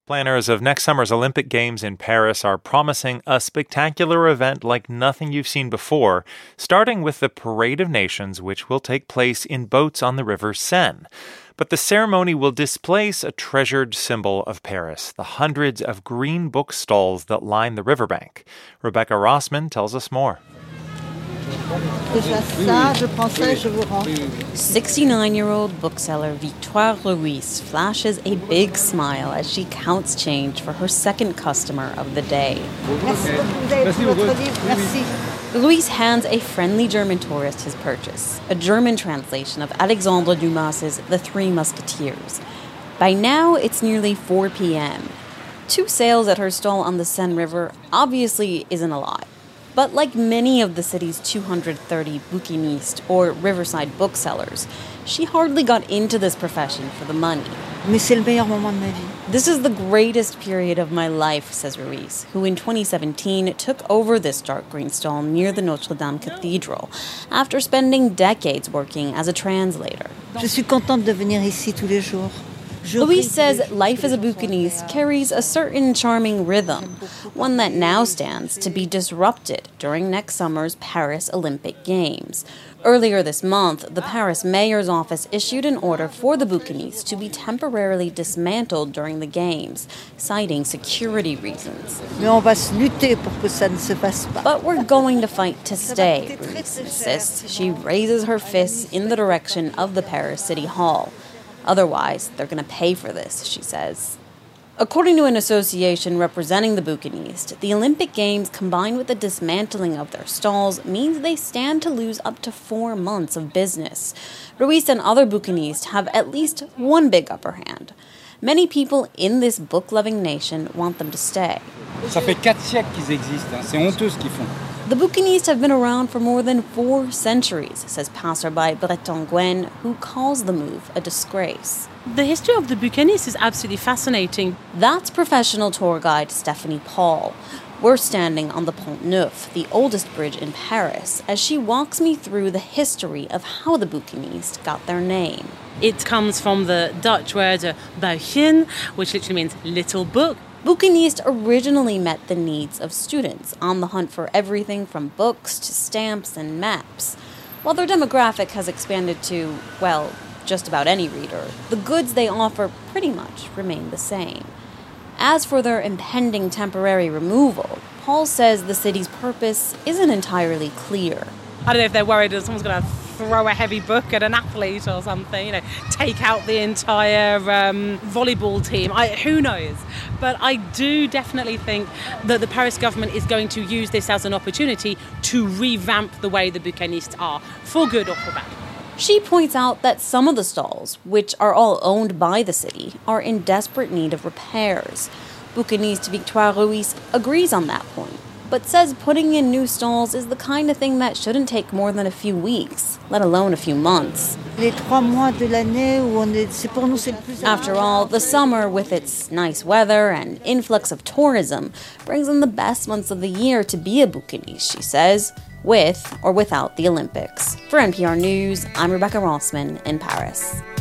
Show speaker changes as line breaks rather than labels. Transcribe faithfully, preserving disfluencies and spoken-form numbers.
Planners of next summer's Olympic Games in Paris are promising a spectacular event like nothing you've seen before, starting with the Parade of Nations, which will take place in boats on the River Seine. But the ceremony will displace a treasured symbol of Paris, the hundreds of green book stalls that line the riverbank. Rebecca Rossman tells us more.
sixty-nine-year-old bookseller Victoire Ruiz flashes a big smile as she counts change for her second customer of the day. Ruiz hands a friendly German tourist his purchase, a German translation of Alexandre Dumas's The Three Musketeers. By now, it's nearly four p.m. Two sales at her stall on the Seine River obviously isn't a lot. But like many of the city's two hundred thirty bouquinistes or riverside booksellers, she hardly got into this profession for the money. This is the greatest period of my life, says Ruiz, who in twenty seventeen took over this dark green stall near the Notre Dame Cathedral after spending decades working as a translator.
Je suis contente de venir ici tous les jours.
Louise says life as a bouquiniste carries a certain charming rhythm, one that now stands to be disrupted during next summer's Paris Olympic Games. Earlier this month, the Paris mayor's office issued an order for the bouquinistes to be temporarily dismantled during the Games, citing security reasons. But we're going to fight to stay, Ruiz insists. She raises her fists in the direction of the Paris City Hall. Otherwise, they're going to pay for this, she says. According to an association representing the bouquinistes, the Olympic Games combined with the dismantling of their stalls means they stand to lose up to four months of business. Ruiz and other bouquinistes have at least one big upper hand. Many people in this book-loving nation want them to stay.
Ça fait quatre siècles qu'ils existent, hein. C'est honteux ce qu'ils font.
The bouquinistes have been around for more than four centuries, says passerby Breton Gwen, who calls the move a disgrace.
The history of the bouquinistes is absolutely fascinating.
That's professional tour guide Stephanie Paul. We're standing on the Pont Neuf, the oldest bridge in Paris, as she walks me through the history of how the bouquinistes got their name.
It comes from the Dutch word uh, Buikjen, which literally means little book.
Bouquinistes originally met the needs of students on the hunt for everything from books to stamps and maps. While their demographic has expanded to, well, just about any reader, the goods they offer pretty much remain the same. As for their impending temporary removal, Paul says the city's purpose isn't entirely clear.
I don't know if they're worried that someone's going to throw a heavy book at an athlete or something, you know, take out the entire um, volleyball team. I, who knows? But I do definitely think that the Paris government is going to use this as an opportunity to revamp the way the bouquinistes are, for good or for bad.
She points out that some of the stalls, which are all owned by the city, are in desperate need of repairs. Bouquiniste Victoire Ruiz agrees on that point, but says putting in new stalls is the kind of thing that shouldn't take more than a few weeks, let alone a few months. After all, the summer, with its nice weather and influx of tourism, brings in the best months of the year to be a bouquiniste, she says, with or without the Olympics. For N P R News, I'm Rebecca Rossman in Paris.